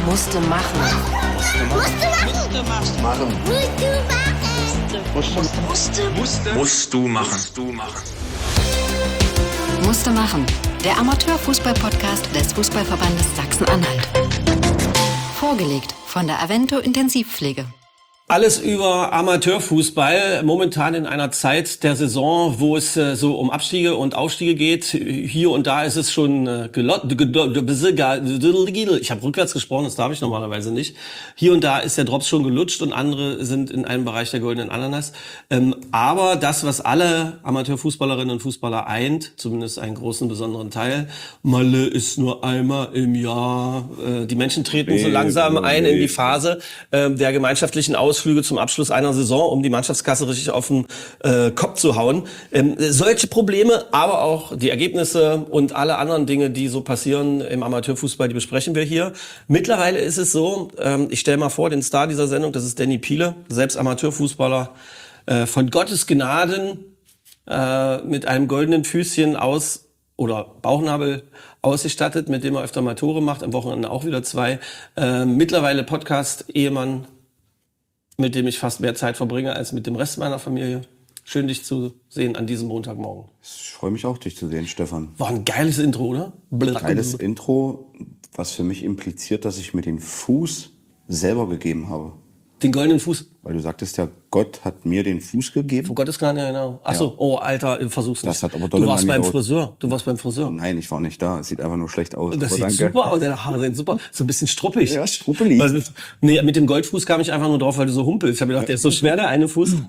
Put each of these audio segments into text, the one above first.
Musste machen. Musst du machen. Musste machen. Der Amateurfußball-Podcast des Fußballverbandes Sachsen-Anhalt. Vorgelegt von der Avento Intensivpflege. Alles über Amateurfußball, momentan in einer Zeit der Saison, wo es so um Abstiege und Aufstiege geht. Hier und da ist es schon ich habe rückwärts gesprochen, das darf ich normalerweise nicht. Hier und da ist der Drops schon gelutscht und andere sind in einem Bereich der goldenen Ananas. Aber das, was alle Amateurfußballerinnen und Fußballer eint, zumindest einen großen, besonderen Teil, Malle ist nur einmal im Jahr. Die Menschen treten so langsam ein in die Phase der gemeinschaftlichen Ausflüge zum Abschluss einer Saison, um die Mannschaftskasse richtig auf den Kopf zu hauen. Solche Probleme, aber auch die Ergebnisse und alle anderen Dinge, die so passieren im Amateurfußball, die besprechen wir hier. Mittlerweile ist es so, ich stelle mal vor, den Star dieser Sendung, das ist Danny Piele, selbst Amateurfußballer, von Gottes Gnaden mit einem goldenen Füßchen aus oder Bauchnabel ausgestattet, mit dem er öfter mal Tore macht, am Wochenende auch wieder 2. Mittlerweile Podcast-Ehemann, mit dem ich fast mehr Zeit verbringe als mit dem Rest meiner Familie. Schön, dich zu sehen an diesem Montagmorgen. Ich freue mich auch, dich zu sehen, Stefan. War ein geiles Intro, oder? Geiles Intro, was für mich impliziert, dass ich mir den Fuß selber gegeben habe. Den goldenen Fuß. Weil du sagtest ja, Gott hat mir den Fuß gegeben. Von Gottes Gnade, ja, genau. Ach so, Ja. oh, Alter, versuch's nicht. Das hat aber du warst dolle beim Mami Friseur. Du warst beim Friseur. Nein, ich war nicht da. Es sieht einfach nur schlecht aus. Das Aber sieht danke. super aus, deine Haare sind super. So ein bisschen struppig. Ja, struppelig. Also, nee, mit dem Goldfuß kam ich einfach nur drauf, weil du so humpelst. Ich habe gedacht, der ist so schwer, der eine Fuß.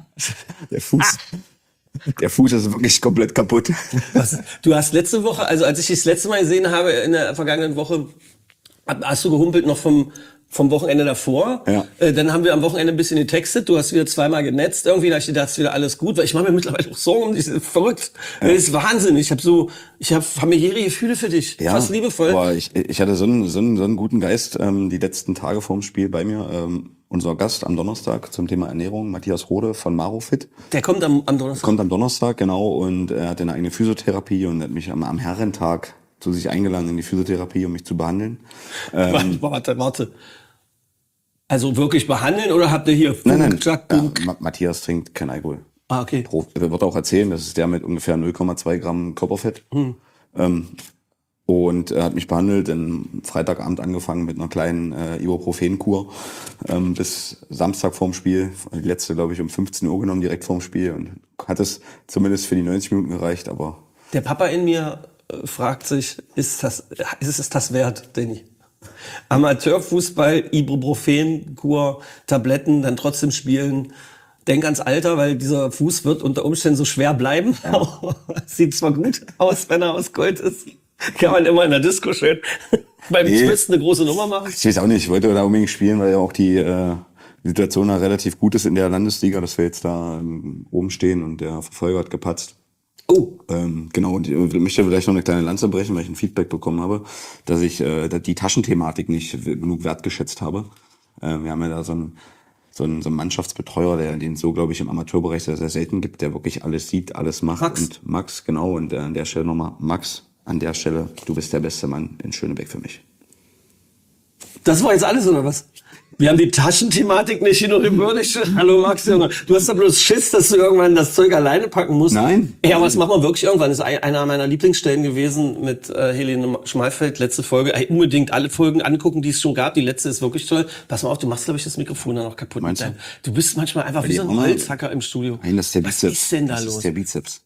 Der Fuß ist wirklich komplett kaputt. Was? Du hast letzte Woche, also als ich dich das letzte Mal gesehen habe, in der vergangenen Woche, hast du gehumpelt noch vom Wochenende davor. Ja. Dann haben wir am Wochenende ein bisschen getextet. Du hast wieder zweimal genetzt. Irgendwie dachte ich, da ist wieder alles gut. Weil ich mache mir mittlerweile auch Sorgen um dich. Das ist verrückt. Ja. Das ist Wahnsinn. Ich habe familiäre Gefühle für dich. Ja, fast liebevoll. aber ich hatte so einen guten Geist die letzten Tage vorm Spiel bei mir. Unser Gast am Donnerstag zum Thema Ernährung, Matthias Rode von Marofit. Der kommt am Donnerstag. Kommt am Donnerstag, genau. Und er hat eine eigene Physiotherapie und hat mich am Herrentag zu sich eingeladen in die Physiotherapie, um mich zu behandeln. Warte. Also wirklich behandeln oder habt ihr hier Nein. Matthias trinkt kein Alkohol. Ah, okay. Er wird auch erzählen, das ist der mit ungefähr 0,2 Gramm Körperfett. Und er hat mich behandelt, Freitagabend angefangen mit einer kleinen Ibuprofen-Kur bis Samstag vorm Spiel. Die letzte, glaube ich, um 15 Uhr genommen, direkt vorm Spiel. Und hat es zumindest für die 90 Minuten gereicht, aber... Der Papa in mir fragt sich, ist es das wert, Danny? Amateurfußball, Ibuprofen-Kur, Tabletten, dann trotzdem spielen. Denk ans Alter, weil dieser Fuß wird unter Umständen so schwer bleiben. Ja. Sieht zwar gut aus, wenn er aus Gold ist. Kann man immer in der Disco schön beim Twist eine große Nummer machen. Ich weiß auch nicht, ich wollte da unbedingt spielen, weil ja auch die Situation da relativ gut ist in der Landesliga, dass wir jetzt da oben stehen und der Verfolger hat gepatzt. Oh. Genau, und ich möchte vielleicht noch eine kleine Lanze brechen, weil ich ein Feedback bekommen habe, dass ich die Taschenthematik nicht genug wertgeschätzt habe. Wir haben ja da so einen Mannschaftsbetreuer, den so, glaube ich, im Amateurbereich sehr, sehr selten gibt, der wirklich alles sieht, alles macht. Max. Und Max, genau, und an der Stelle nochmal, Max, an der Stelle, du bist der beste Mann in Schönebeck für mich. Das war jetzt alles, oder was? Wir haben die Taschenthematik nicht hin und würdig. Hallo Max, Junge. Du hast da bloß Schiss, dass du irgendwann das Zeug alleine packen musst. Nein. Ja, aber das machen wir wirklich irgendwann. Das ist einer meiner Lieblingsstellen gewesen mit Helene Schmalfeld, letzte Folge. Unbedingt alle Folgen angucken, die es schon gab. Die letzte ist wirklich toll. Pass mal auf, du machst, glaube ich, das Mikrofon dann noch kaputt. Meinst du? Du bist manchmal einfach wie so ein Holzhacker im Studio. Nein, das ist der Bizeps. Was ist denn da das los? ist der Bizeps.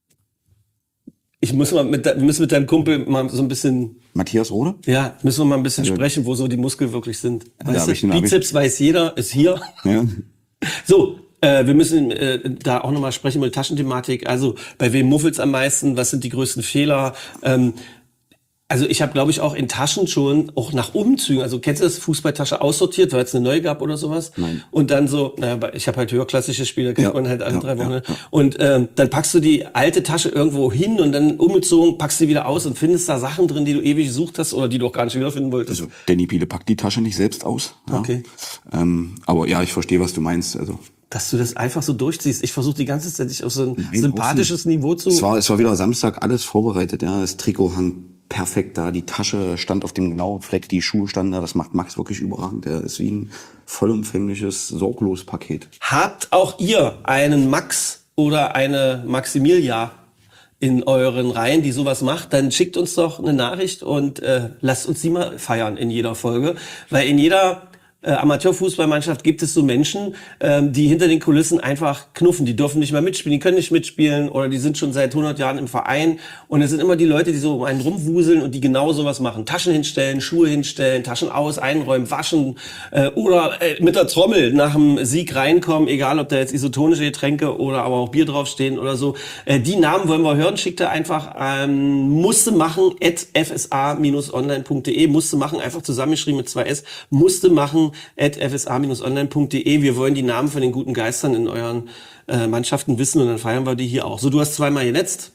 Wir müssen mit deinem Kumpel mal so ein bisschen... Matthias Rode? Ja, müssen wir mal ein bisschen sprechen, wo so die Muskeln wirklich sind. Ja, Weißt du, Bizeps weiß jeder, ist hier. Ja. So, wir müssen da auch nochmal sprechen über die Taschenthematik. Also, bei wem muffelt's am meisten? Was sind die größten Fehler? Also ich habe, glaube ich, auch in Taschen schon, auch nach Umzügen, also kennst du das, Fußballtasche aussortiert, weil es eine neue gab oder sowas? Nein. Und dann so, ich habe halt höherklassische Spiele, kennt man halt alle 3 Wochen. Ja. Und dann packst du die alte Tasche irgendwo hin und dann umgezogen, packst sie wieder aus und findest da Sachen drin, die du ewig gesucht hast oder die du auch gar nicht wiederfinden wolltest. Also Danny Piele packt die Tasche nicht selbst aus. Ja. Okay. Aber ja, ich verstehe, was du meinst. Also dass du das einfach so durchziehst. Ich versuche die ganze Zeit, dich auf so ein sympathisches Niveau zu... Es war wieder Samstag, alles vorbereitet. Ja, das Trikot hang perfekt da. Die Tasche stand auf dem genauen Fleck, die Schuhe standen da. Das macht Max wirklich überragend. Der ist wie ein vollumfängliches Sorglos-Paket. Habt auch ihr einen Max oder eine Maximilia in euren Reihen, die sowas macht, dann schickt uns doch eine Nachricht und lasst uns sie mal feiern in jeder Folge. Weil in jeder Amateurfußballmannschaft gibt es so Menschen, die hinter den Kulissen einfach knuffen. Die dürfen nicht mehr mitspielen, die können nicht mitspielen oder die sind schon seit 100 Jahren im Verein. Und es sind immer die Leute, die so um einen rumwuseln und die genau sowas machen. Taschen hinstellen, Schuhe hinstellen, Taschen aus, einräumen, waschen oder mit der Trommel nach dem Sieg reinkommen, egal ob da jetzt isotonische Getränke oder aber auch Bier draufstehen oder so. Die Namen wollen wir hören. Schickt da einfach musste machen @fsa-online.de, musste machen, einfach zusammengeschrieben mit 2 S, musste machen @fsa-online.de. Wir wollen die Namen von den guten Geistern in euren Mannschaften wissen und dann feiern wir die hier auch. So, du hast zweimal genetzt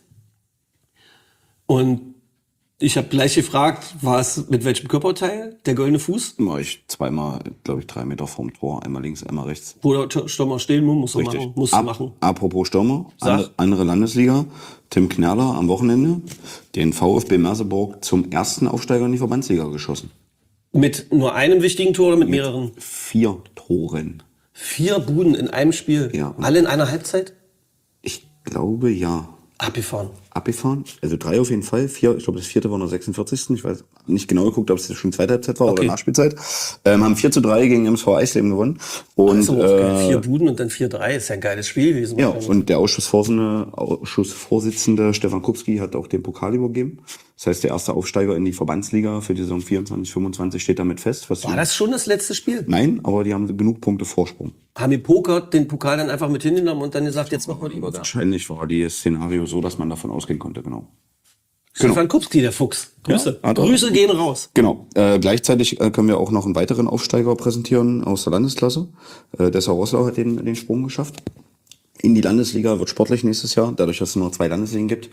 und ich habe gleich gefragt, war es mit welchem Körperteil? Der goldene Fuß? War ich zweimal, glaube ich, 3 Meter vorm Tor. Einmal links, einmal rechts. Wo der Stürmer stehen muss, musst du machen. Apropos Stürmer, andere Landesliga. Tim Knerler am Wochenende den VfB Merseburg zum ersten Aufsteiger in die Verbandsliga geschossen. Mit nur einem wichtigen Tor oder mit mehreren? 4 Toren. 4 Buden in einem Spiel? Ja. Alle in einer Halbzeit? Ich glaube, ja. Abgefahren. Also 3 auf jeden Fall. 4, ich glaube, das 4. war in der 46. Ich weiß nicht genau geguckt, ob es schon zweite Halbzeit war oder Nachspielzeit. Haben 4:3 gegen MSV Eisleben gewonnen. Und, 4 Buden und dann 4:3 ist ja ein geiles Spiel gewesen. Ja, und der Ausschussvorsitzende Stefan Kupski hat auch den Pokal übergeben. Das heißt, der erste Aufsteiger in die Verbandsliga für die Saison 24/25 steht damit fest. War das schon das letzte Spiel? Nein, aber die haben genug Punkte Vorsprung. Haben die Pokert den Pokal dann einfach mit hingenommen und dann gesagt, jetzt machen wir die Übergabe? Wahrscheinlich war das Szenario so, dass man davon ausgehen konnte, genau. Stefan Kupski, der Fuchs. Grüße. Ja, Grüße gehen raus. Genau. Gleichzeitig können wir auch noch einen weiteren Aufsteiger präsentieren aus der Landesklasse. Dessau Roßlau hat den Sprung geschafft. In die Landesliga wird sportlich nächstes Jahr, dadurch, dass es nur 2 Landesligen gibt.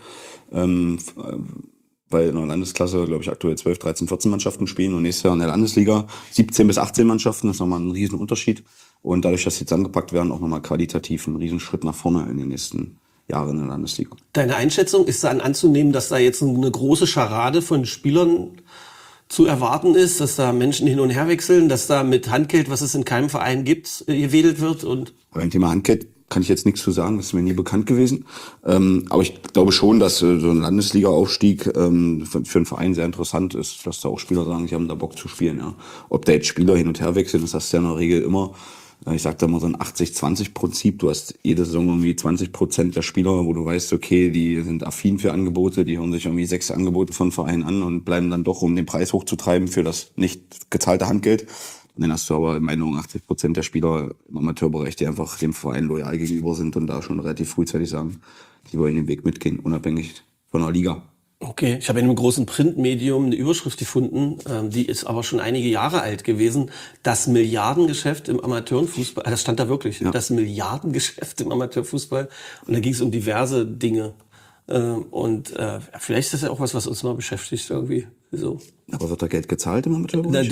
Weil in der Landesklasse, glaube ich, aktuell 12, 13, 14 Mannschaften spielen und nächstes Jahr in der Landesliga 17 bis 18 Mannschaften. Das ist nochmal ein riesen Unterschied. Und dadurch, dass sie zusammengepackt werden, auch nochmal qualitativ ein Riesenschritt nach vorne in den nächsten Jahren in der Landesliga. Deine Einschätzung, ist dann anzunehmen, dass da jetzt eine große Scharade von Spielern zu erwarten ist, dass da Menschen hin und her wechseln, dass da mit Handgeld, was es in keinem Verein gibt, gewedelt wird? Und beim Thema Handgeld kann ich jetzt nichts zu sagen, das ist mir nie bekannt gewesen. Aber ich glaube schon, dass so ein Landesliga-Aufstieg für einen Verein sehr interessant ist, dass da auch Spieler sagen, sie haben da Bock zu spielen. Ja. Ob da jetzt Spieler hin und her wechseln, ist das ja in der Regel immer, ich sag da mal so ein 80-20-Prinzip. Du hast jede Saison irgendwie 20% der Spieler, wo du weißt, okay, die sind affin für Angebote, die hören sich irgendwie 6 Angebote von Vereinen an und bleiben dann doch, um den Preis hochzutreiben für das nicht gezahlte Handgeld. Und dann hast du aber in meiner Meinung 80% der Spieler im Amateurbereich, die einfach dem Verein loyal gegenüber sind und da schon relativ frühzeitig sagen, die wollen den Weg mitgehen, unabhängig von der Liga. Okay, ich habe in einem großen Printmedium eine Überschrift gefunden, die ist aber schon einige Jahre alt gewesen. Das Milliardengeschäft im Amateurfußball, das stand da wirklich, ja. Das Milliardengeschäft im Amateurfußball. Und da ging es um diverse Dinge. Vielleicht ist das ja auch was uns mal beschäftigt irgendwie. So. Aber wird da Geld gezahlt im Amateurbereich?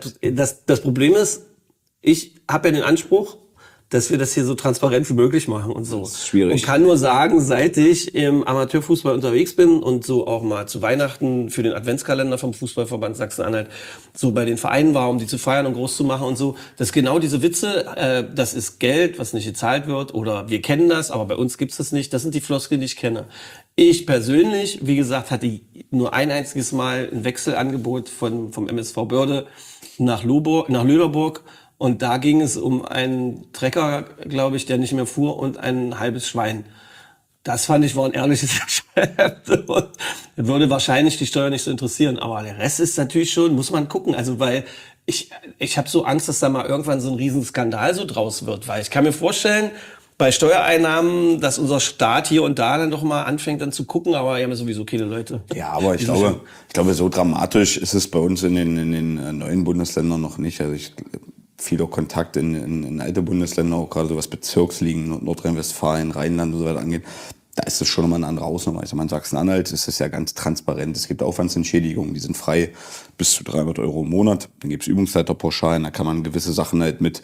Das Problem ist, ich habe ja den Anspruch, dass wir das hier so transparent wie möglich machen und so. Das ist schwierig. Und kann nur sagen, seit ich im Amateurfußball unterwegs bin und so auch mal zu Weihnachten für den Adventskalender vom Fußballverband Sachsen-Anhalt so bei den Vereinen war, um die zu feiern und groß zu machen und so, dass genau diese Witze, das ist Geld, was nicht gezahlt wird oder wir kennen das, aber bei uns gibt's das nicht, das sind die Floskeln, die ich kenne. Ich persönlich, wie gesagt, hatte nur ein einziges Mal ein Wechselangebot vom MSV Börde nach Lüderburg. Und da ging es um einen Trecker, glaube ich, der nicht mehr fuhr und ein halbes Schwein. Das fand ich war ein ehrliches Geschäft. Und würde wahrscheinlich die Steuer nicht so interessieren. Aber der Rest ist natürlich schon, muss man gucken. Also weil ich habe so Angst, dass da mal irgendwann so ein Riesenskandal so draus wird. Weil ich kann mir vorstellen, bei Steuereinnahmen, dass unser Staat hier und da dann doch mal anfängt dann zu gucken, aber wir haben ja sowieso keine Leute. Ja, aber ich glaube, so dramatisch ist es bei uns in den neuen Bundesländern noch nicht. Also viel auch Kontakt in alte Bundesländer, auch gerade so was Bezirksligen, Nordrhein-Westfalen, Rheinland und so weiter angeht. Da ist es schon nochmal eine andere Hausnummer. Ich meine, in Sachsen-Anhalt ist es ja ganz transparent. Es gibt Aufwandsentschädigungen, die sind frei bis zu 300 € im Monat. Dann gibt es Übungsleiterpauschalen, da kann man gewisse Sachen halt mit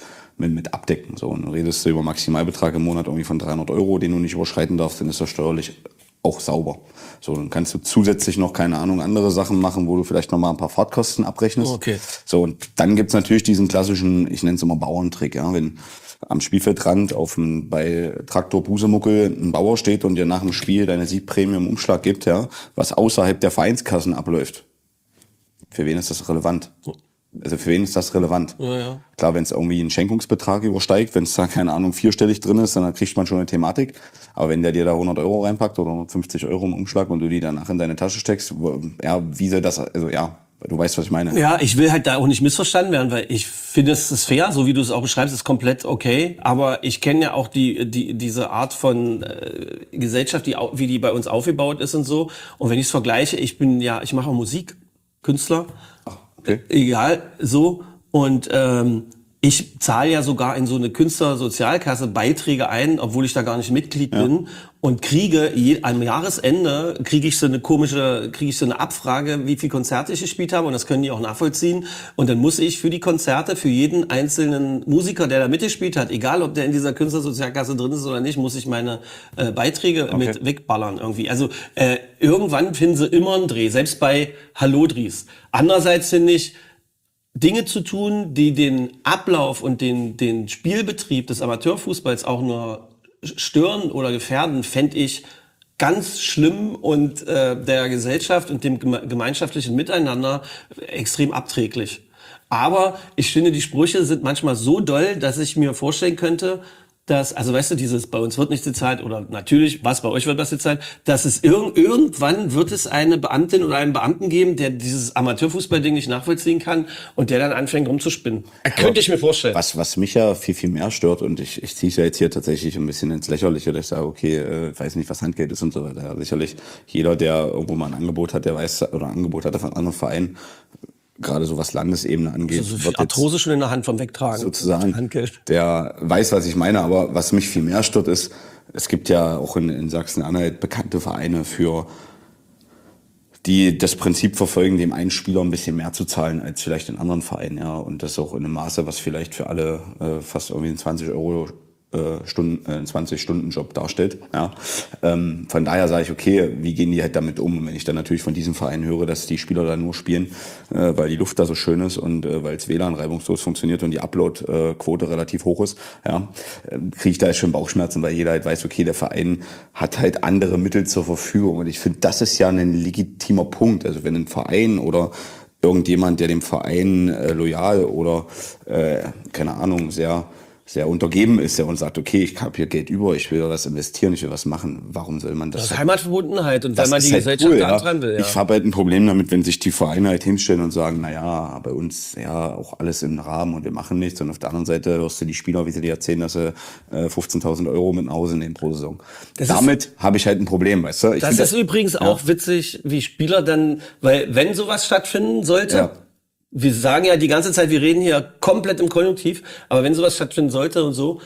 abdecken. So, und dann redest du über Maximalbetrag im Monat irgendwie von 300 €, den du nicht überschreiten darfst, dann ist das steuerlich auch sauber. So, dann kannst du zusätzlich noch, keine Ahnung, andere Sachen machen, wo du vielleicht noch mal ein paar Fahrtkosten abrechnest. Okay. So, und dann gibt's natürlich diesen klassischen, ich nenne es immer Bauerntrick, ja, wenn am Spielfeldrand bei Traktor Busemuckel ein Bauer steht und dir nach dem Spiel deine Siegprämie im Umschlag gibt, ja, was außerhalb der Vereinskassen abläuft. Für wen ist das relevant? Also für wen ist das relevant? Ja. Klar, wenn es irgendwie einen Schenkungsbetrag übersteigt, wenn es da, keine Ahnung, 4-stellig drin ist, dann kriegt man schon eine Thematik. Aber wenn der dir da 100 € reinpackt oder 150 € im Umschlag und du die danach in deine Tasche steckst, ja, wie soll das, also ja, du weißt, was ich meine. Ja, ich will halt da auch nicht missverstanden werden, weil ich finde, es ist fair, so wie du es auch beschreibst, ist komplett okay. Aber ich kenne ja auch diese Art von Gesellschaft, wie die bei uns aufgebaut ist und so. Und wenn ich es vergleiche, ich mache Musik, Künstler, Okay. egal, so. Und ich zahle ja sogar in so eine Künstlersozialkasse Beiträge ein, obwohl ich da gar nicht Mitglied bin. Und kriege am Jahresende kriege ich so eine Abfrage, wie viele Konzerte ich gespielt habe. Und das können die auch nachvollziehen. Und dann muss ich für die Konzerte, für jeden einzelnen Musiker, der da mitgespielt hat, egal ob der in dieser Künstlersozialkasse drin ist oder nicht, muss ich meine Beiträge mit wegballern irgendwie. Also irgendwann finden sie immer einen Dreh, selbst bei Hallodris. Andererseits finde ich, Dinge zu tun, die den Ablauf und den Spielbetrieb des Amateurfußballs auch nur stören oder gefährden, fände ich ganz schlimm und der Gesellschaft und dem gemeinschaftlichen Miteinander extrem abträglich. Aber ich finde, die Sprüche sind manchmal so doll, dass ich mir vorstellen könnte, dass, also weißt du, bei uns wird nichts gezahlt oder natürlich, was bei euch wird was gezahlt, dass es irgendwann wird es eine Beamtin oder einen Beamten geben, der dieses Amateurfußballding nicht nachvollziehen kann und der dann anfängt rumzuspinnen. Könnte ich mir vorstellen. Was mich ja viel, viel mehr stört, und ich ziehe es ja jetzt hier tatsächlich ein bisschen ins Lächerliche, dass ich sage, okay, weiß nicht, was Handgeld ist und so weiter. Ja, sicherlich jeder, der irgendwo mal ein Angebot hat, der weiß, oder ein Angebot hat von anderen Vereinen, gerade so was Landesebene angeht. Also so Arthrose schon in der Hand vom Wegtragen. Sozusagen. Handgeld. Der weiß, was ich meine, aber was mich viel mehr stört ist, es gibt ja auch in Sachsen-Anhalt bekannte Vereine die das Prinzip verfolgen, dem einen Spieler ein bisschen mehr zu zahlen als vielleicht in anderen Vereinen, ja. Und das auch in einem Maße, was vielleicht für alle fast irgendwie ein 20-Stunden-Job darstellt. Ja. Von daher sage ich, okay, wie gehen die halt damit um? Und wenn ich dann natürlich von diesem Verein höre, dass die Spieler da nur spielen, weil die Luft da so schön ist und weil das WLAN reibungslos funktioniert und die Upload-Quote relativ hoch ist, ja, kriege ich da schon Bauchschmerzen, weil jeder halt weiß, okay, der Verein hat halt andere Mittel zur Verfügung. Und ich finde, das ist ja ein legitimer Punkt. Also wenn ein Verein oder irgendjemand, der dem Verein loyal oder, keine Ahnung, sehr untergeben ist, der und sagt, okay, ich habe hier Geld über, ich will was investieren, ich will was machen. Warum soll man das? Das ist Heimatverbundenheit und wenn man die Gesellschaft cool, da dran will. Ja. Ich habe halt ein Problem damit, wenn sich die Vereine halt hinstellen und sagen, naja, bei uns ja auch alles im Rahmen und wir machen nichts. Und auf der anderen Seite hörst du die Spieler, wie sie dir erzählen, dass sie 15.000 € mit nach Hause nehmen pro Saison. Damit habe ich halt ein Problem, weißt du? Das ist übrigens auch witzig, wie Spieler dann, weil wenn sowas stattfinden sollte, wir sagen ja die ganze Zeit, wir reden hier komplett im Konjunktiv, aber wenn sowas stattfinden sollte und so,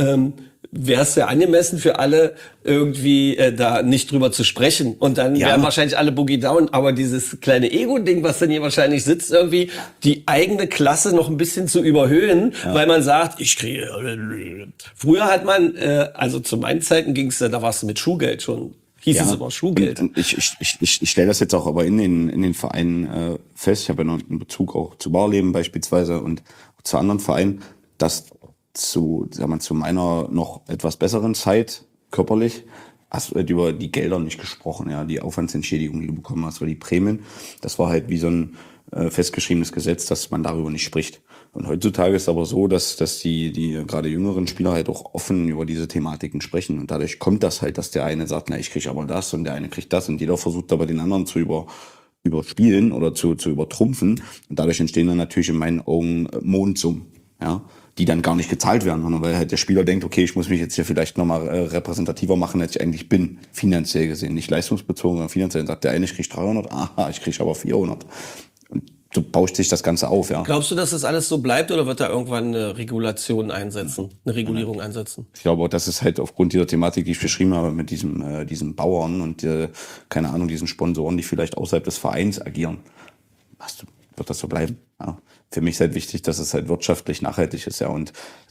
wäre es ja angemessen für alle, irgendwie da nicht drüber zu sprechen. Und dann wären wahrscheinlich alle Boogie down, aber dieses kleine Ego-Ding, was dann hier wahrscheinlich sitzt, irgendwie die eigene Klasse noch ein bisschen zu überhöhen, weil man sagt, ich kriege... Früher hat man, also zu meinen Zeiten ging's, da warst du mit Schuhgeld schon... Hieß es aber Schuhgeld. Und ich stelle das jetzt auch aber in den Vereinen fest. Ich habe ja noch einen Bezug auch zu Barleben beispielsweise und zu anderen Vereinen, dass zu meiner noch etwas besseren Zeit körperlich hast du halt über die Gelder nicht gesprochen, ja, die Aufwandsentschädigung, die du bekommen hast, oder die Prämien. Das war halt wie so ein festgeschriebenes Gesetz, dass man darüber nicht spricht. Und heutzutage ist aber so, dass die gerade jüngeren Spieler halt auch offen über diese Thematiken sprechen. Und dadurch kommt das halt, dass der eine sagt, na, ich krieg aber das und der eine kriegt das. Und jeder versucht aber den anderen zu überspielen oder zu übertrumpfen. Und dadurch entstehen dann natürlich in meinen Augen Mondsummen, ja, die dann gar nicht gezahlt werden, sondern weil halt der Spieler denkt, okay, ich muss mich jetzt hier vielleicht nochmal repräsentativer machen, als ich eigentlich bin, finanziell gesehen. Nicht leistungsbezogen, sondern finanziell. Dann sagt der eine, ich krieg 300, aha, ich krieg aber 400. Und so bauscht sich das Ganze auf, ja. Glaubst du, dass das alles so bleibt oder wird da irgendwann eine Regulation einsetzen, eine Regulierung einsetzen? Ich glaube, das ist halt aufgrund dieser Thematik, die ich beschrieben habe, mit diesem Bauern und, keine Ahnung, diesen Sponsoren, die vielleicht außerhalb des Vereins agieren. Wird das so bleiben? Ja. Für mich ist halt wichtig, dass es halt wirtschaftlich nachhaltig ist, ja. Und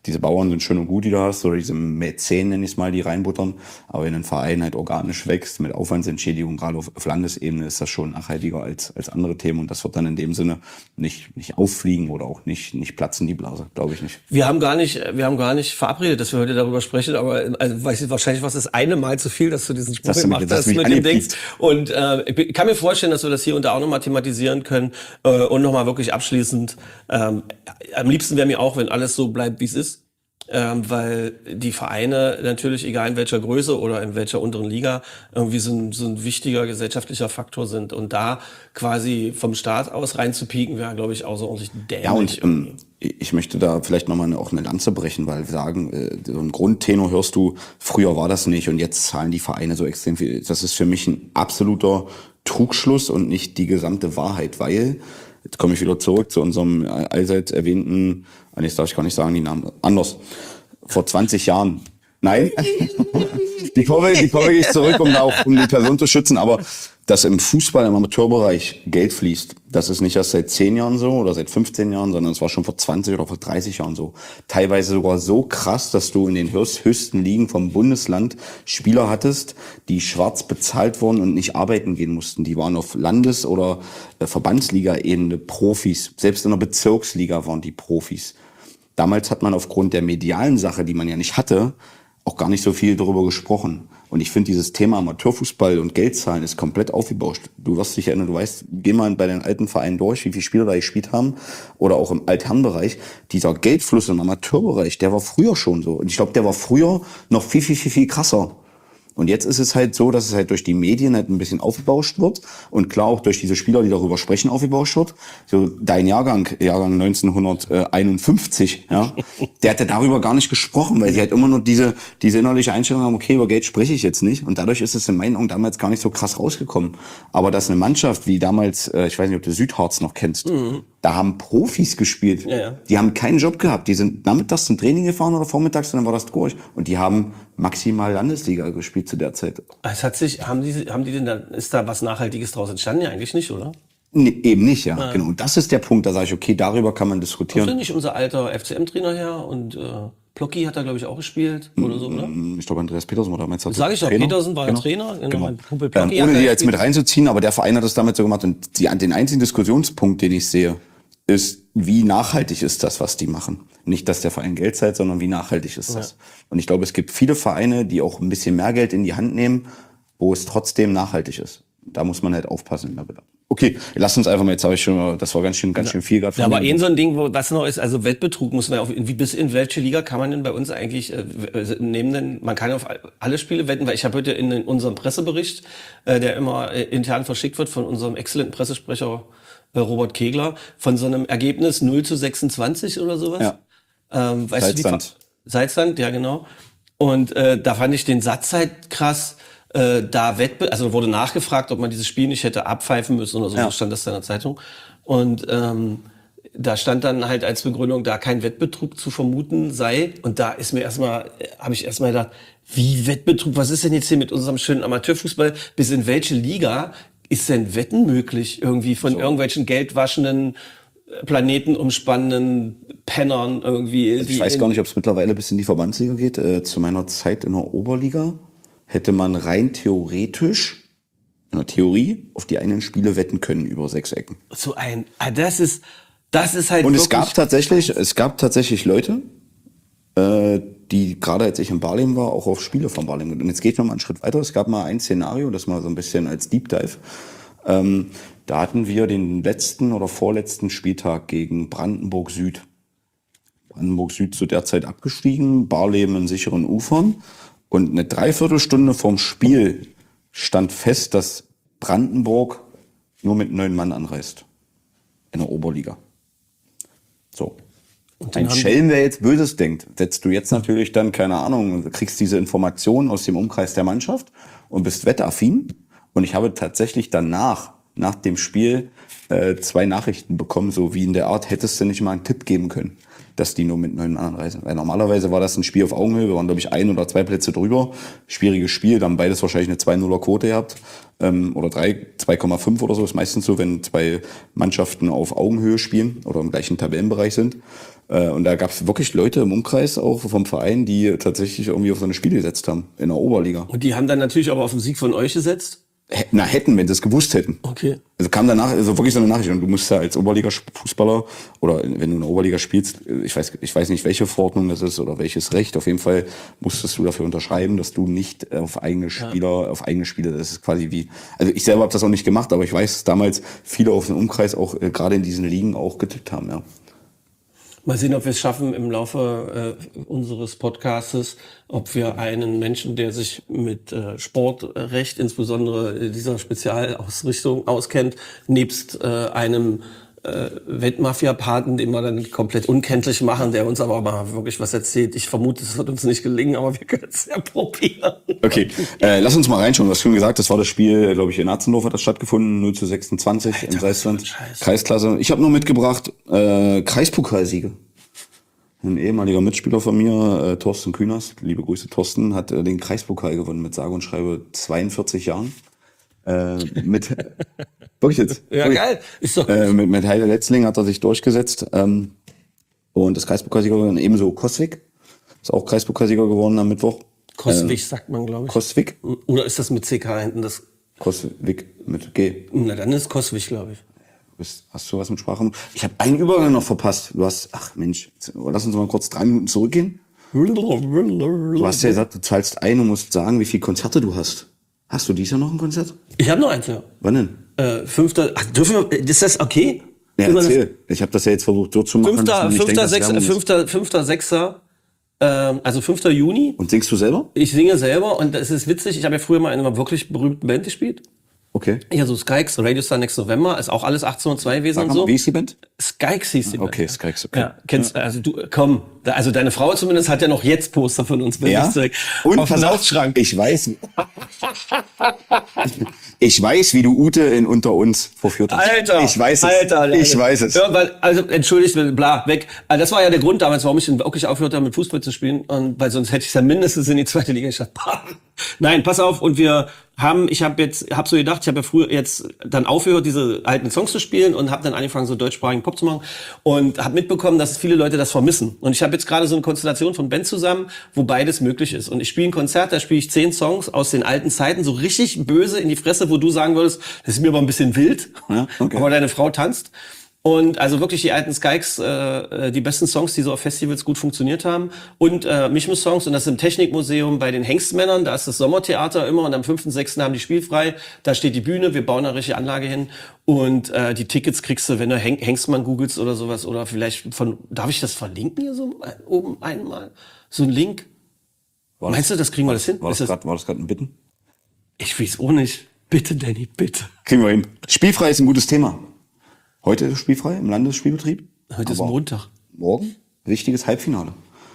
diese Bauern sind schön und gut, die du hast, oder diese Mäzen, nenne ich es mal, die reinbuttern. Aber wenn ein Verein halt organisch wächst, mit Aufwandsentschädigung, gerade auf Landesebene, ist das schon nachhaltiger als andere Themen. Und das wird dann in dem Sinne nicht auffliegen oder auch nicht platzen, die Blase, glaube ich nicht. Wir haben gar nicht verabredet, dass wir heute darüber sprechen, aber also, wahrscheinlich war es das eine Mal zu viel, dass du diesen Spruch gemacht hast mit dem Dings. Und ich kann mir vorstellen, dass wir das hier und da auch nochmal thematisieren können und nochmal wirklich abschließend. Am liebsten wäre mir auch, wenn alles so bleibt, wie es ist. Weil die Vereine natürlich, egal in welcher Größe oder in welcher unteren Liga, irgendwie so ein wichtiger gesellschaftlicher Faktor sind. Und da quasi vom Staat aus reinzupieken, wäre, glaube ich, außerordentlich dämlich. Ja, und ich möchte da vielleicht nochmal auch eine Lanze brechen, weil wir sagen, so im Grundtenor hörst du, früher war das nicht und jetzt zahlen die Vereine so extrem viel. Das ist für mich ein absoluter Trugschluss und nicht die gesamte Wahrheit, weil, jetzt komme ich wieder zurück zu unserem allseits erwähnten, jetzt darf ich gar nicht sagen, die Namen, anders, vor 20 Jahren, nein, die Kurve geht zurück, um die Person zu schützen, aber dass im Fußball, im Amateurbereich Geld fließt, das ist nicht erst seit 10 Jahren so oder seit 15 Jahren, sondern es war schon vor 20 oder vor 30 Jahren so. Teilweise sogar so krass, dass du in den höchsten Ligen vom Bundesland Spieler hattest, die schwarz bezahlt wurden und nicht arbeiten gehen mussten. Die waren auf Landes- oder Verbandsliga-Ebene Profis. Selbst in der Bezirksliga waren die Profis. Damals hat man aufgrund der medialen Sache, die man ja nicht hatte, auch gar nicht so viel darüber gesprochen. Und ich finde, dieses Thema Amateurfußball und Geldzahlen ist komplett aufgebauscht. Du wirst dich erinnern, du weißt, geh mal bei den alten Vereinen durch, wie viele Spieler da gespielt haben oder auch im Altherrenbereich. Dieser Geldfluss im Amateurbereich, der war früher schon so. Und ich glaube, der war früher noch viel, viel, viel, viel krasser. Und jetzt ist es halt so, dass es halt durch die Medien halt ein bisschen aufgebauscht wird und klar auch durch diese Spieler, die darüber sprechen, aufgebauscht wird. So dein Jahrgang 1951, ja, der hatte darüber gar nicht gesprochen, weil sie halt immer nur diese innerliche Einstellung haben, okay, über Geld spreche ich jetzt nicht. Und dadurch ist es in meinen Augen damals gar nicht so krass rausgekommen. Aber dass eine Mannschaft wie damals, ich weiß nicht, ob du Südharz noch kennst, da haben Profis gespielt. Ja, ja. Die haben keinen Job gehabt. Die sind nachmittags zum Training gefahren oder vormittags und dann war das durch. Und die haben maximal Landesliga gespielt zu der Zeit. Es hat sich, haben die denn da, ist da was Nachhaltiges draus entstanden? Ja, eigentlich nicht, oder? Nee, eben nicht, ja. Genau. Und das ist der Punkt, da sage ich, okay, darüber kann man diskutieren. Kommt denn nicht unser alter FCM-Trainer her und Plocki hat da, glaube ich, auch gespielt oder so, oder? Ich glaube, Andreas Petersen war damals Sag ich doch, Trainer. Petersen war Trainer. Genau. Mein Kumpel Plocki ohne die jetzt mit reinzuziehen, aber der Verein hat das damals so gemacht. Und den einzigen Diskussionspunkt, den ich sehe, ist, wie nachhaltig ist das, was die machen? Nicht, dass der Verein Geld zahlt, sondern wie nachhaltig ist das? Und ich glaube, es gibt viele Vereine, die auch ein bisschen mehr Geld in die Hand nehmen, wo es trotzdem nachhaltig ist. Da muss man halt aufpassen. Okay, lass uns einfach mal, jetzt habe ich schon, das war ganz schön viel gerade. Ja, aber so ein Ding, was noch ist, also Wettbetrug muss man bis in welche Liga kann man denn bei uns eigentlich nehmen denn, man kann auf alle Spiele wetten, weil ich habe heute in unserem Pressebericht, der immer intern verschickt wird von unserem exzellenten Pressesprecher Robert Kegler, von so einem Ergebnis 0:26 oder sowas. Ja. Weißt du, Salzland, ja genau. Und da fand ich den Satz halt krass. Also wurde nachgefragt, ob man dieses Spiel nicht hätte abpfeifen müssen oder so, so stand das da in der Zeitung. Und da stand dann halt als Begründung, da kein Wettbetrug zu vermuten sei. Und da ist mir habe ich erstmal gedacht, wie Wettbetrug, was ist denn jetzt hier mit unserem schönen Amateurfußball? Bis in welche Liga ist denn Wetten möglich? Irgendwie von irgendwelchen geldwaschenden, planetenumspannenden Pennern irgendwie. Ich weiß gar nicht, ob es mittlerweile bis in die Verbandsliga geht. Zu meiner Zeit in der Oberliga hätte man rein theoretisch, in der Theorie, auf die einen Spiele wetten können über 6 Ecken. Das ist halt. Und es gab tatsächlich Leute, die gerade als ich in Barleben war, auch auf Spiele von Barleben. Und jetzt gehe ich noch mal einen Schritt weiter. Es gab mal ein Szenario, das mal so ein bisschen als Deep Dive. Da hatten wir den letzten oder vorletzten Spieltag gegen Brandenburg Süd. Brandenburg Süd zu der Zeit abgestiegen, Barleben in sicheren Ufern. Und eine Dreiviertelstunde vorm Spiel stand fest, dass Brandenburg nur mit 9 Mann anreist. In der Oberliga. So. Ein Schelm, wer jetzt Böses denkt, setzt du jetzt natürlich dann, keine Ahnung, kriegst diese Informationen aus dem Umkreis der Mannschaft und bist wettaffin. Und ich habe tatsächlich danach nach dem Spiel 2 Nachrichten bekommen, so wie in der Art, hättest du nicht mal einen Tipp geben können, dass die nur mit 9 anderen reisen. Weil normalerweise war das ein Spiel auf Augenhöhe, wir waren, glaube ich, 1 oder 2 Plätze drüber. Schwieriges Spiel, da haben beides wahrscheinlich eine 2-0er Quote gehabt. Oder 2,5 oder so, ist meistens so, wenn 2 Mannschaften auf Augenhöhe spielen oder im gleichen Tabellenbereich sind. Und da gab es wirklich Leute im Umkreis auch vom Verein, die tatsächlich irgendwie auf so eine Spiele gesetzt haben, in der Oberliga. Und die haben dann natürlich aber auf den Sieg von euch gesetzt? Hätten, wenn sie es gewusst hätten. Okay. Also kam danach, also wirklich so eine Nachricht, und du musst ja als Oberliga-Fußballer, oder wenn du in der Oberliga spielst, ich weiß nicht, welche Verordnung das ist oder welches Recht, auf jeden Fall musstest du dafür unterschreiben, dass du nicht auf eigene Spieler, das ist quasi wie, also ich selber habe das auch nicht gemacht, aber ich weiß, dass damals viele auf den Umkreis auch gerade in diesen Ligen auch getippt haben, ja. Mal sehen, ob wir es schaffen im Laufe unseres Podcastes, ob wir einen Menschen, der sich mit Sportrecht, insbesondere dieser Spezialausrichtung auskennt, nebst einem Wettmafia-Paten, den wir dann komplett unkenntlich machen, der uns aber mal wirklich was erzählt. Ich vermute, es wird uns nicht gelingen, aber wir können es ja probieren. Okay, lass uns mal reinschauen. Du hast schon gesagt, das war das Spiel, glaube ich, in Atzendorf hat das stattgefunden, 0:26 Alter, im Seisland. Kreisklasse. Ich habe noch mitgebracht, Kreispokalsiege. Ein ehemaliger Mitspieler von mir, Thorsten Kühners, liebe Grüße Thorsten, hat den Kreispokal gewonnen mit sage und schreibe 42 Jahren. Mit wirklich jetzt. Ja, wirklich. geil. Ist doch Mit Heide Letzling hat er sich durchgesetzt. Und das Kreispokalsieger geworden, ebenso Koswig. Ist auch Kreispokalsieger geworden am Mittwoch. Koswig, sagt man, glaube ich. Koswig? Oder ist das mit CK hinten? Das Koswig mit G. Na, dann ist Koswig, glaube ich. Hast du was mit Sprache? Ich habe einen Übergang noch verpasst. Ach Mensch, lass uns mal kurz 3 Minuten zurückgehen. Du hast ja gesagt, du zahlst ein und musst sagen, wie viele Konzerte du hast. Hast du dieses Jahr noch ein Konzert? Ich habe noch eins, ja. Wann denn? 5. Ach, dürfen wir, ist das okay? Ja, erzähl. Ich habe das ja jetzt versucht so zu machen. 5. 6. Also 5. Juni. Und singst du selber? Ich singe selber und es ist witzig. Ich habe ja früher mal in einer wirklich berühmten Band gespielt. Okay. Ja, so Skykes, Radio Star Next November, ist auch alles 1802 gewesen und so. Wie ist die Band? Skykes hieß die Band. Okay, Skykes, okay. Ja, kennst, also du, komm, also deine Frau zumindest hat ja noch jetzt Poster von uns. Ja? Und auf dem Nachtschrank. Ich weiß, wie du Ute in Unter uns verführt hast. Alter, ich weiß es. Alter. Ich weiß es. Ja, weil, also entschuldigt, bla, weg. Also das war ja der Grund damals, warum ich dann wirklich aufgehört habe, mit Fußball zu spielen. Und weil sonst hätte ich es ja mindestens in die 2. Liga geschafft. Nein, pass auf. Und ich habe so gedacht, ich habe ja früher jetzt dann aufgehört, diese alten Songs zu spielen und habe dann angefangen, so deutschsprachigen Pop zu machen und habe mitbekommen, dass viele Leute das vermissen. Und ich habe jetzt gerade so eine Konstellation von Bands zusammen, wo beides möglich ist. Und ich spiele ein Konzert, da spiele ich 10 Songs aus den alten Zeiten, so richtig böse in die Fresse, wo du sagen würdest, das ist mir aber ein bisschen wild, ja, okay. Aber deine Frau tanzt. Und also wirklich die alten Skykes, die besten Songs, die so auf Festivals gut funktioniert haben. Und Mischmus-Songs, und das ist im Technikmuseum bei den Hengstmännern, da ist das Sommertheater immer und am 5.6. haben die spielfrei. Da steht die Bühne, wir bauen eine richtige Anlage hin. Und die Tickets kriegst du, wenn du Hengstmann googelst oder sowas. Oder vielleicht darf ich das verlinken hier so oben einmal? So ein Link? Meinst du, das kriegen wir das hin? War das gerade ein Bitten? Ich weiß auch nicht. Bitte, Danny, bitte. Kriegen wir hin. Spielfrei ist ein gutes Thema. Heute ist spielfrei im Landesspielbetrieb. Heute ist Montag. Morgen wichtiges Halbfinale.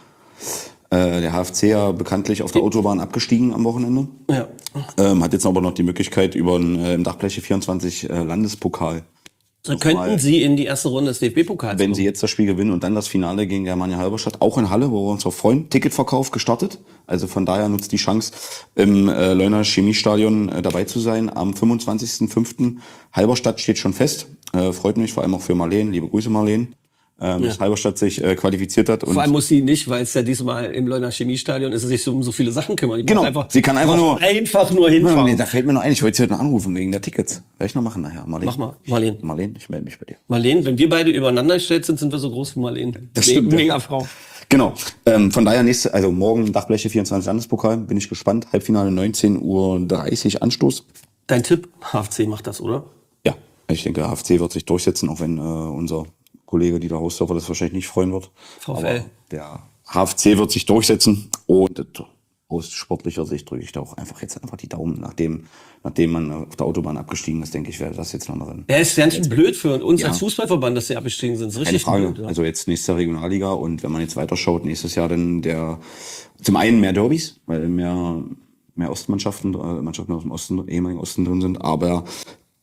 Der HFC ja bekanntlich auf der Autobahn abgestiegen am Wochenende. Ja. Hat jetzt aber noch die Möglichkeit über im Dachbleche 24 Landespokal. Dann könnten Sie in die erste Runde des DFB-Pokals Wenn Sie jetzt das Spiel gewinnen und dann das Finale gegen Germania Halberstadt, auch in Halle, wo wir uns auch freuen. Ticketverkauf gestartet. Also von daher nutzt die Chance, im Leuner Chemiestadion dabei zu sein. Am 25.05. Halberstadt steht schon fest. Freut mich, vor allem auch für Marleen. Liebe Grüße, Marleen. Dass Halberstadt sich qualifiziert hat. Und vor allem muss sie nicht, weil es ja diesmal im Leuner Chemiestadion ist, sich um so viele Sachen kümmern. Die genau, sie kann einfach nur hinfahren. Nee, da fällt mir noch ein, ich wollte sie heute noch anrufen wegen der Tickets. Werde ich noch machen nachher. Marleen. Mach mal, Marleen. Marleen, ich melde mich bei dir. Marleen, wenn wir beide übereinander gestellt sind, sind wir so groß wie Marleen. Das stimmt. Mega Frau. Genau. Von daher also morgen Dachbleche 24 Landespokal, bin ich gespannt. Halbfinale 19:30 Uhr Anstoß. Dein Tipp? HFC macht das, oder? Ja, ich denke, HFC wird sich durchsetzen, auch wenn unser Kollege, die der Hausdorfer, das wahrscheinlich nicht freuen wird. VfL. Aber der HFC wird sich durchsetzen und aus sportlicher Sicht drücke ich da auch einfach die Daumen, nachdem man auf der Autobahn abgestiegen ist, denke ich, wäre das jetzt noch eine. Ja, ist ganz schön blöd für uns als Fußballverband, dass sie abgestiegen sind. Das ist richtig Keine Frage. blöd. Ja. Also jetzt nächste Regionalliga und wenn man jetzt weiterschaut, nächstes Jahr dann zum einen mehr Derbys, weil mehr Ostmannschaften, Mannschaften aus dem Osten, ehemaligen Osten drin sind, aber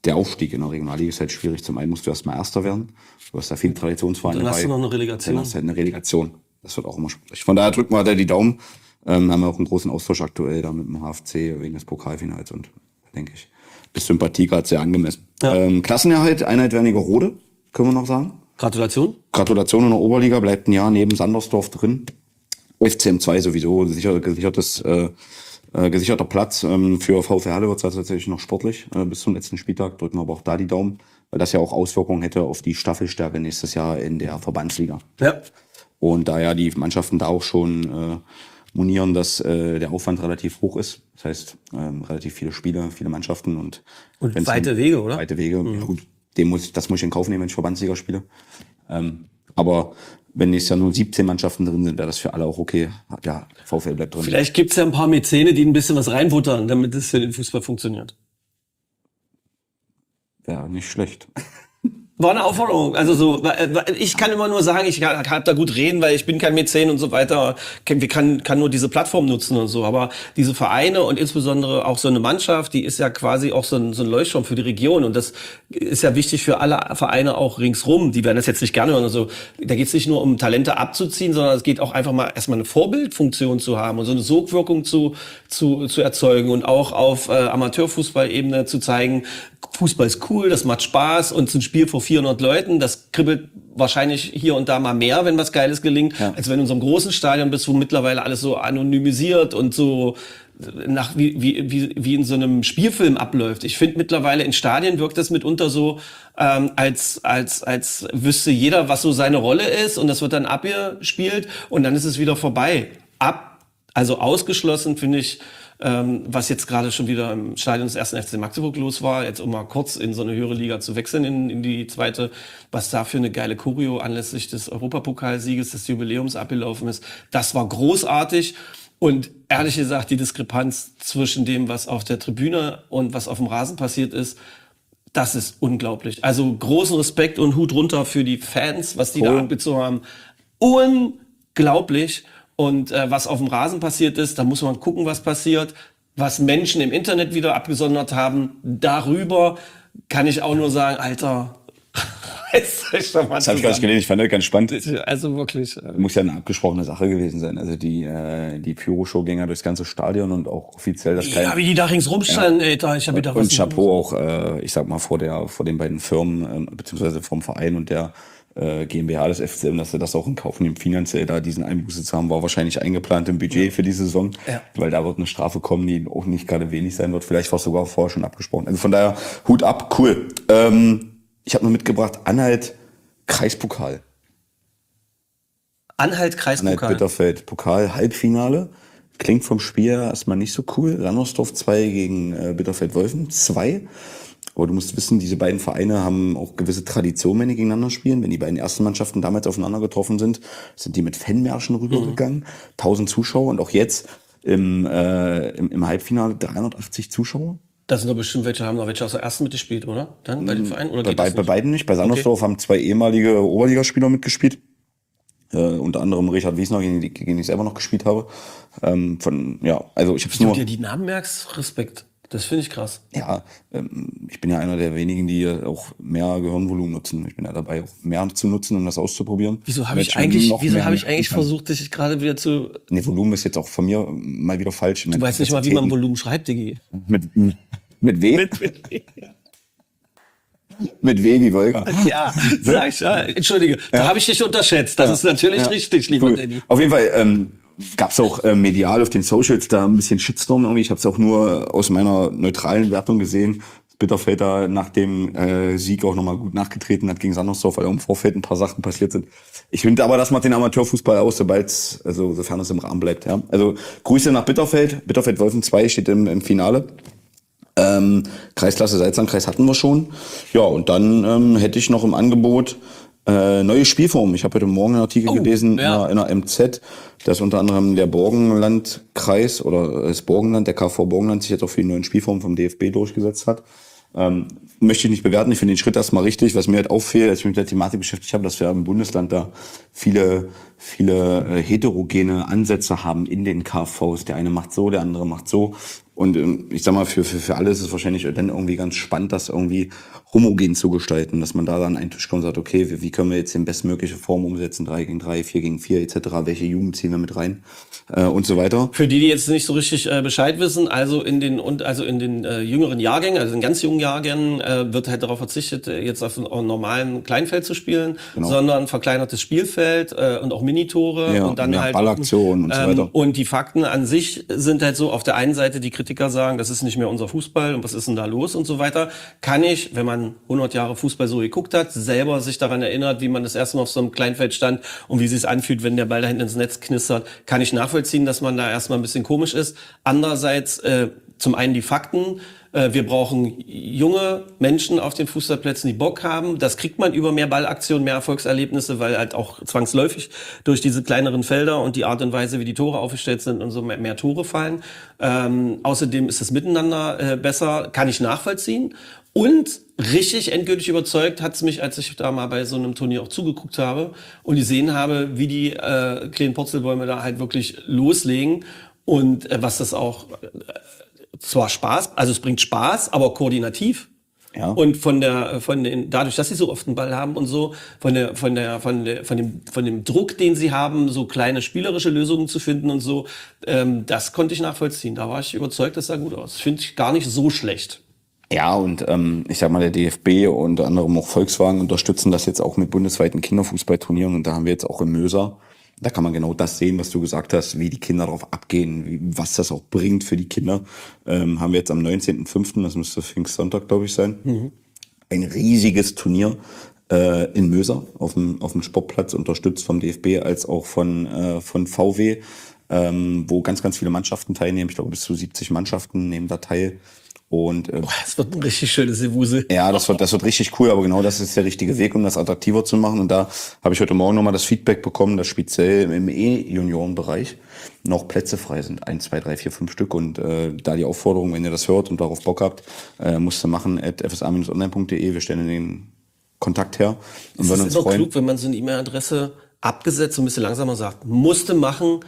der Aufstieg in der Regionalliga ist halt schwierig. Zum einen musst du erstmal Erster werden. Du hast da viele Traditionsvereine. Dann hast du noch eine Relegation. Dann hast du halt eine Relegation. Das wird auch immer schwierig. Von daher drücken wir da die Daumen. Haben wir auch einen großen Austausch aktuell da mit dem HFC wegen des Pokalfinals und denke ich, ist Sympathie gerade sehr angemessen. Ja. Klassenerhalt, Einheit Wernigerode, können wir noch sagen. Gratulation. Gratulation in der Oberliga, bleibt ein Jahr neben Sandersdorf drin. FCM2 sowieso, gesicherter Platz. Für VfR Halle wird es tatsächlich noch sportlich bis zum letzten Spieltag. Drücken wir aber auch da die Daumen, weil das ja auch Auswirkungen hätte auf die Staffelstärke nächstes Jahr in der Verbandsliga. Ja. Und da ja die Mannschaften da auch schon monieren, dass der Aufwand relativ hoch ist. Das heißt, relativ viele Spiele, viele Mannschaften und weite Wege, oder? Weite Wege. Ja, gut, das muss ich in Kauf nehmen, wenn ich Verbandsliga spiele. Aber wenn nächstes Jahr nur 17 Mannschaften drin sind, wäre das für alle auch okay. Ja, VfL bleibt drin. Vielleicht gibt's ja ein paar Mäzene, die ein bisschen was reinbuttern, damit es für den Fußball funktioniert. Wäre nicht schlecht. War eine Aufforderung. Also so, ich kann immer nur sagen, ich kann da gut reden, weil ich bin kein Mäzen und so weiter. Kann nur diese Plattform nutzen und so. Aber diese Vereine und insbesondere auch so eine Mannschaft, die ist ja quasi auch so ein Leuchtturm für die Region. Und das ist ja wichtig für alle Vereine auch ringsrum. Die werden das jetzt nicht gerne hören. Also da geht es nicht nur um Talente abzuziehen, sondern es geht auch einfach mal erstmal eine Vorbildfunktion zu haben und so eine Sogwirkung zu erzeugen und auch auf Amateurfußball-Ebene zu zeigen, Fußball ist cool, das macht Spaß und es ist ein Spiel vor 400 Leuten, das kribbelt wahrscheinlich hier und da mal mehr, wenn was Geiles gelingt, als wenn du in so einem großen Stadion bist, wo mittlerweile alles so anonymisiert und so wie in so einem Spielfilm abläuft. Ich finde mittlerweile in Stadien wirkt das mitunter so, als wüsste jeder, was so seine Rolle ist und das wird dann abgespielt und dann ist es wieder vorbei. Also ausgeschlossen finde ich, was jetzt gerade schon wieder im Stadion des 1. FC Magdeburg los war, jetzt um mal kurz in so eine höhere Liga zu wechseln, in die zweite, was da für eine geile Choreo anlässlich des Europapokalsieges, des Jubiläums abgelaufen ist, das war großartig. Und ehrlich gesagt, die Diskrepanz zwischen dem, was auf der Tribüne und was auf dem Rasen passiert ist, das ist unglaublich. Also großen Respekt und Hut runter für die Fans, was die da abgezogen haben. Unglaublich. Und was auf dem Rasen passiert ist, da muss man gucken, was passiert. Was Menschen im Internet wieder abgesondert haben, darüber kann ich auch nur sagen, Alter, das habe ich gar nicht gelesen, ich fand das ganz spannend. Also wirklich. Muss ja eine abgesprochene Sache gewesen sein. Also die Pyro-Show-Gänger durchs ganze Stadion und auch offiziell das Ja, wie die da ringsrum standen, Alter. Ich hab gedacht, und Chapeau auch, ich sag mal, vor den beiden Firmen, beziehungsweise vom Verein und der GmbH des FCM, dass sie das auch in Kauf nehmen, finanziell da diesen Einbuße zu haben, war wahrscheinlich eingeplant im Budget für die Saison, weil da wird eine Strafe kommen, die auch nicht gerade wenig sein wird. Vielleicht war es sogar vorher schon abgesprochen. Also von daher, Hut ab, cool. Ich habe noch mitgebracht, Anhalt Kreispokal. Anhalt Bitterfeld Pokal, Halbfinale. Klingt vom Spiel erstmal nicht so cool. Sandersdorf 2 gegen Bitterfeld-Wolfen 2. Aber du musst wissen, diese beiden Vereine haben auch gewisse Traditionen, wenn die gegeneinander spielen. Wenn die beiden ersten Mannschaften damals aufeinander getroffen sind die mit Fanmärschen rübergegangen. 1000 Zuschauer und auch jetzt im Halbfinale 380 Zuschauer. Das sind doch bestimmt haben noch welche aus der ersten mitgespielt, oder? Dann bei den Vereinen? Oder bei beiden nicht. Bei Sandersdorf haben 2 ehemalige Oberligaspieler mitgespielt. Unter anderem Richard Wiesner, gegen den ich selber noch gespielt habe. Also ich hab's nur. Wenn du dir die Namen merkst, Respekt. Das finde ich krass. Ja, ich bin ja einer der wenigen, die auch mehr Gehirnvolumen nutzen. Ich bin ja dabei, auch mehr zu nutzen, um das auszuprobieren. Wieso habe ich eigentlich versucht, dich gerade wieder zu... Nee, Volumen ist jetzt auch von mir mal wieder falsch. Du weißt nicht mal, wie man Volumen schreibt, Digi. Mit W? Mit W, wie Wolga. Ja, sag ich ja. Entschuldige, da habe ich dich unterschätzt. Das ist natürlich richtig, lieber Danny. Auf jeden Fall gab's auch medial auf den Socials da ein bisschen Shitstorm irgendwie. Ich habe es auch nur aus meiner neutralen Wertung gesehen. Bitterfeld da nach dem Sieg auch nochmal gut nachgetreten hat gegen Sandersdorf, weil im Vorfeld ein paar Sachen passiert sind. Ich finde aber, das macht den Amateurfußball aus, sofern es im Rahmen bleibt. Ja. Also Grüße nach Bitterfeld. Bitterfeld-Wolfen 2 steht im Finale. Kreisklasse Salzlandkreis hatten wir schon. Ja, und dann hätte ich noch im Angebot neue Spielform. Ich habe heute Morgen einen Artikel gelesen in der MZ, dass unter anderem der Borgenlandkreis oder das Borgenland, der KV Borgenland sich jetzt auch für die neuen Spielformen vom DFB durchgesetzt hat. Möchte ich nicht bewerten. Ich finde den Schritt erstmal richtig. Was mir halt auffällt, als ich mich mit der Thematik beschäftigt habe, dass wir im Bundesland da viele heterogene Ansätze haben in den KVs. Der eine macht so, der andere macht so. Und ich sag mal, für alle ist es wahrscheinlich dann irgendwie ganz spannend, das irgendwie homogen zu gestalten, dass man da dann einen Tisch kommt und sagt, okay, wie können wir jetzt die bestmögliche Form umsetzen, 3 gegen 3, 4 gegen 4 etc., welche Jugend ziehen wir mit rein und so weiter. Für die jetzt nicht so richtig Bescheid wissen, also in den jüngeren Jahrgängen, also in ganz jungen Jahrgängen, wird halt darauf verzichtet, jetzt auf einem normalen Kleinfeld zu spielen, sondern verkleinertes Spielfeld und auch Minitore und dann halt Ballaktionen und so weiter. Und die Fakten an sich sind halt so, auf der einen Seite die Kritiker sagen, das ist nicht mehr unser Fußball und was ist denn da los und so weiter. Kann ich, wenn man 100 Jahre Fußball so geguckt hat, selber sich daran erinnert, wie man das erste Mal auf so einem Kleinfeld stand und wie es sich anfühlt, wenn der Ball da hinten ins Netz knistert, kann ich nachvollziehen, dass man da erstmal ein bisschen komisch ist. Andererseits zum einen die Fakten. Wir brauchen junge Menschen auf den Fußballplätzen, die Bock haben. Das kriegt man über mehr Ballaktionen, mehr Erfolgserlebnisse, weil halt auch zwangsläufig durch diese kleineren Felder und die Art und Weise, wie die Tore aufgestellt sind und so mehr Tore fallen. Außerdem ist das Miteinander besser, kann ich nachvollziehen. Und richtig endgültig überzeugt hat es mich, als ich da mal bei so einem Turnier auch zugeguckt habe und gesehen habe, wie die kleinen Purzelbäume da halt wirklich loslegen und was das auch zwar Spaß, also es bringt Spaß, aber koordinativ. Ja. Und dadurch, dass sie so oft einen Ball haben und so, von dem Druck, den sie haben, so kleine spielerische Lösungen zu finden und so, das konnte ich nachvollziehen. Da war ich überzeugt, das sah gut aus. Finde ich gar nicht so schlecht. Ja, und ich sag mal, der DFB und unter anderem auch Volkswagen unterstützen das jetzt auch mit bundesweiten Kinderfußballturnieren. Und da haben wir jetzt auch in Möser, da kann man genau das sehen, was du gesagt hast, wie die Kinder darauf abgehen, was das auch bringt für die Kinder. Haben wir jetzt am 19.05., das müsste Pfingstsonntag, glaube ich, sein, ein riesiges Turnier in Möser auf dem Sportplatz, unterstützt vom DFB als auch von VW, wo ganz, ganz viele Mannschaften teilnehmen. Ich glaube, bis zu 70 Mannschaften nehmen da teil. Und das wird ein richtig schönes Sevuse. Ja, das wird richtig cool, aber genau das ist der richtige Weg, um das attraktiver zu machen. Und da habe ich heute Morgen nochmal das Feedback bekommen, dass speziell im E-Junioren-Bereich noch Plätze frei sind. 1, 2, 3, 4, 5 Stück. Und da die Aufforderung, wenn ihr das hört und darauf Bock habt, musst du machen @fsa-online.de. Wir stellen den Kontakt her und würden uns freuen. Es ist klug, wenn man so eine E-Mail-Adresse abgesetzt und ein bisschen langsamer sagt. Musste machen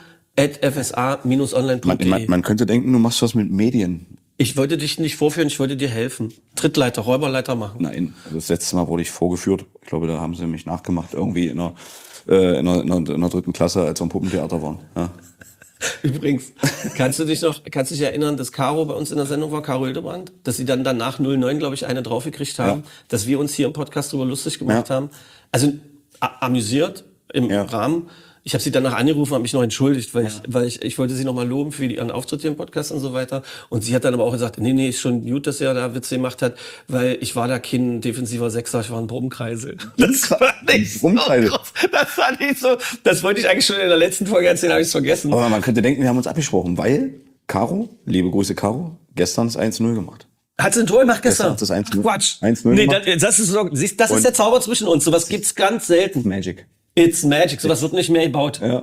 @fsa-online.de. Man könnte denken, du machst was mit Medien. Ich wollte dich nicht vorführen, ich wollte dir helfen. Trittleiter, Räuberleiter machen. Nein, also das letzte Mal wurde ich vorgeführt. Ich glaube, da haben sie mich nachgemacht, irgendwie in der 3. Klasse, als wir im Puppentheater waren. Ja. Übrigens, kannst du dich erinnern, dass Caro bei uns in der Sendung war, Caro Hildebrand, dass sie dann danach 09, glaube ich, eine draufgekriegt haben, dass wir uns hier im Podcast drüber lustig gemacht haben. Also amüsiert im Rahmen. Ich habe sie danach angerufen, habe mich noch entschuldigt, weil ich wollte sie noch mal loben für ihren Auftritt hier im Podcast und so weiter. Und sie hat dann aber auch gesagt, nee, ist schon gut, dass er da Witze gemacht hat, weil ich war da kein defensiver Sechser, ich war ein Brummkreisel. Das war nicht so groß. Das war nicht so. Das wollte ich eigentlich schon in der letzten Folge erzählen, habe ich vergessen. Aber man könnte denken, wir haben uns abgesprochen, weil Caro, liebe Grüße Caro, gestern das 1-0 gemacht. Hat sie ein Tor gemacht gestern? Das 1-0. Quatsch. 1-0 nee, das ist der Zauber zwischen uns. Sowas gibt's ganz selten. Magic. It's magic. Sowas wird nicht mehr gebaut. Ja.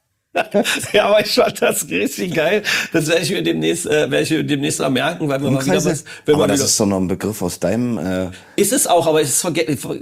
Ja, aber ich fand das richtig geil. Das werde ich mir demnächst mal merken, weil wir mal wieder was. Aber das ist doch noch ein Begriff aus deinem. Ist es auch, aber es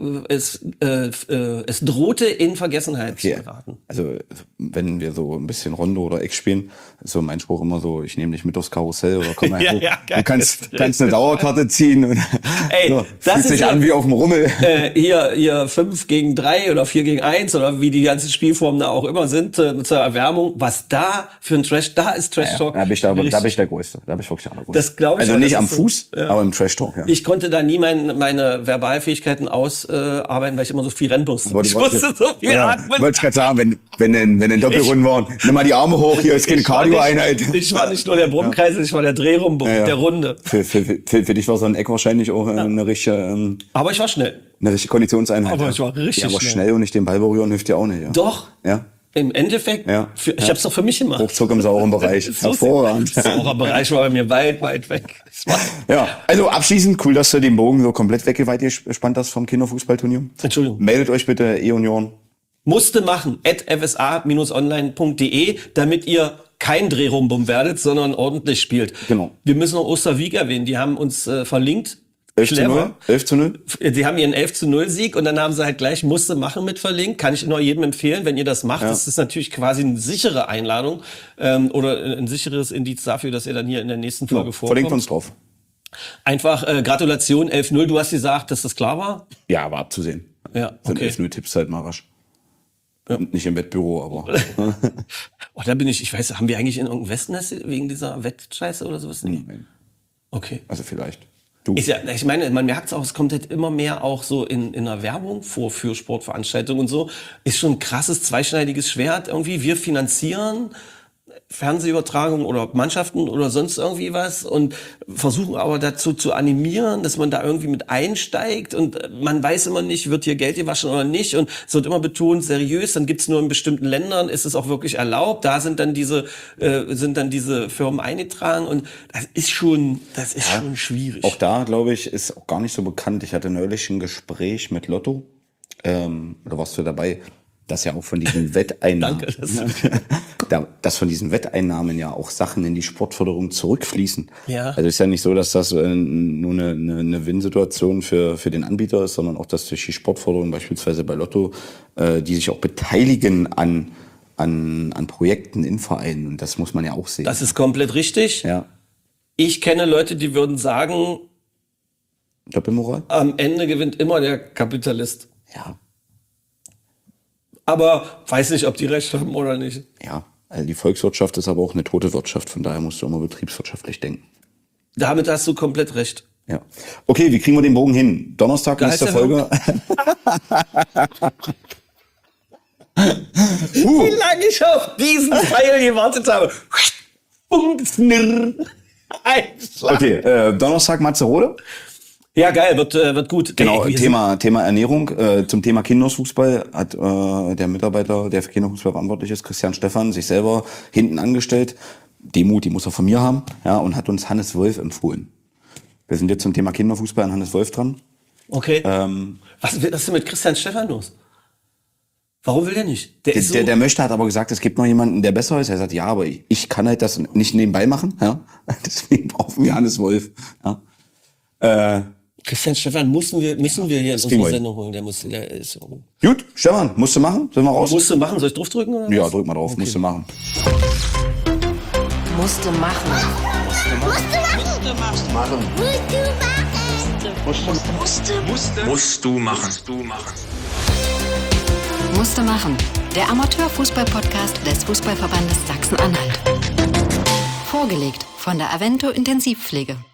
drohte in Vergessenheit zu geraten. Also wenn wir so ein bisschen Rondo oder Eck spielen, ist so mein Spruch immer so: Ich nehme dich mit aufs Karussell oder komm mal her. Du kannst eine Dauerkarte ziehen und ey, das fühlt sich an wie auf dem Rummel. Hier 5 gegen 3 oder 4 gegen 1 oder wie die ganzen Spielformen da auch immer sind zur Erwärmung, was da für ein Trash, da ist Trash Talk. Da bin ich der Größte. Da bin ich wirklich der Größte. Das glaube ich. Also nicht am Fuß, aber im Trash Talk. Ja. Ich konnte da nie meine Verbalfähigkeiten ausarbeiten, weil ich immer so viel rennen musste. Ich musste so viel atmen. Wollte ich gerade sagen, wenn in Doppelrunden waren, nimm mal die Arme hoch, hier ist keine Cardio-Einheit. Ich war nicht nur der Brummkreisel, ich war der Drehrumbum, der Runde. Für dich war so ein Eck wahrscheinlich auch eine richtige. Aber ich war schnell. Eine richtige Konditionseinheit. Aber ich war richtig schnell. Aber schnell und nicht den Ball berühren hilft dir auch nicht. Ja. Doch. Ja. Im Endeffekt, ich habe es doch für mich gemacht. Ruckzuck im sauren Bereich. Hervorragend. Saurer Bereich war bei mir weit weg. Ja, also abschließend, cool, dass du den Bogen so komplett weggespannt hast vom Kinderfußballturnier. Entschuldigung. Meldet euch bitte, E-Union. Musste machen, @fsa-online.de, damit ihr kein Drehrumbum werdet, sondern ordentlich spielt. Genau. Wir müssen noch Osterwieck erwähnen, die haben uns verlinkt. clever. 11:0? Sie haben ihren 11:0 Sieg und dann haben sie halt gleich musste machen mit verlinkt. Kann ich nur jedem empfehlen, wenn ihr das macht. Ja. Das ist natürlich quasi eine sichere Einladung oder ein sicheres Indiz dafür, dass ihr dann hier in der nächsten Folge vorkommt. Verlinkt uns drauf. Einfach Gratulation 11:0. Du hast gesagt, dass das klar war? Ja, aber abzusehen. Ja, Sind okay. 11:0 Tipps halt mal rasch. Nicht im Wettbüro, aber. Oh, da bin ich weiß, haben wir eigentlich in irgendeinem Westnest wegen dieser Wettscheiße oder sowas? Nee. Nein. Okay. Also vielleicht. Du. Ist ja, ich meine, man merkt es auch, es kommt halt immer mehr auch so in der Werbung vor für Sportveranstaltungen und so. Ist schon ein krasses, zweischneidiges Schwert irgendwie. Wir finanzieren Fernsehübertragungen oder Mannschaften oder sonst irgendwie was und versuchen aber dazu zu animieren, dass man da irgendwie mit einsteigt und man weiß immer nicht, wird hier Geld gewaschen oder nicht und es wird immer betont, seriös, dann gibt's nur in bestimmten Ländern, ist es auch wirklich erlaubt, da sind dann diese Firmen eingetragen und das ist schon schwierig. Auch da, glaube ich, ist auch gar nicht so bekannt. Ich hatte neulich ein Gespräch mit Lotto, oder warst du dabei, dass ja auch von diesen Wetteinnahmen, dass von diesen Wetteinnahmen ja auch Sachen in die Sportförderung zurückfließen. Ja. Also ist ja nicht so, dass das nur eine Win-Situation für den Anbieter ist, sondern auch, dass durch die Sportförderung beispielsweise bei Lotto, die sich auch beteiligen an Projekten in Vereinen. Und das muss man ja auch sehen. Das ist komplett richtig. Ja. Ich kenne Leute, die würden sagen, Doppelmoral? am Ende gewinnt immer der Kapitalist. Ja. Aber weiß nicht, ob die recht haben oder nicht. Ja. Also die Volkswirtschaft ist aber auch eine tote Wirtschaft. Von daher musst du immer betriebswirtschaftlich denken. Damit hast du komplett recht. Ja. Okay, wie kriegen wir den Bogen hin? Donnerstag, nächste Folge. Wie lange ich auf diesen Pfeil gewartet habe. Okay, Donnerstag Matzerode. Ja, geil, wird gut. Genau, Ey, Thema Ernährung. Zum Thema Kinderfußball hat der Mitarbeiter, der für Kinderfußball verantwortlich ist, Christian Stephan, sich selber hinten angestellt. Demut, die muss er von mir haben, ja, und hat uns Hannes Wolf empfohlen. Wir sind jetzt zum Thema Kinderfußball an Hannes Wolf dran. Okay. Was ist denn mit Christian Stephan los? Warum will der nicht? Der möchte, hat aber gesagt, es gibt noch jemanden, der besser ist. Er sagt, ja, aber ich kann halt das nicht nebenbei machen. Ja? Deswegen brauchen wir Hannes Wolf. Ja? Christian Stephan müssen wir hier in unsere Sendung holen. Der ist Gut, Stefan, musst du machen? Sollen wir raus? Musst du machen? Soll ich draufdrücken? Oder Ja, was? drück mal drauf. Okay. Musst du machen. Musste machen. Musste machen. Der Amateurfußball-Podcast des Fußballverbandes Sachsen-Anhalt. Vorgelegt von der Avento Intensivpflege.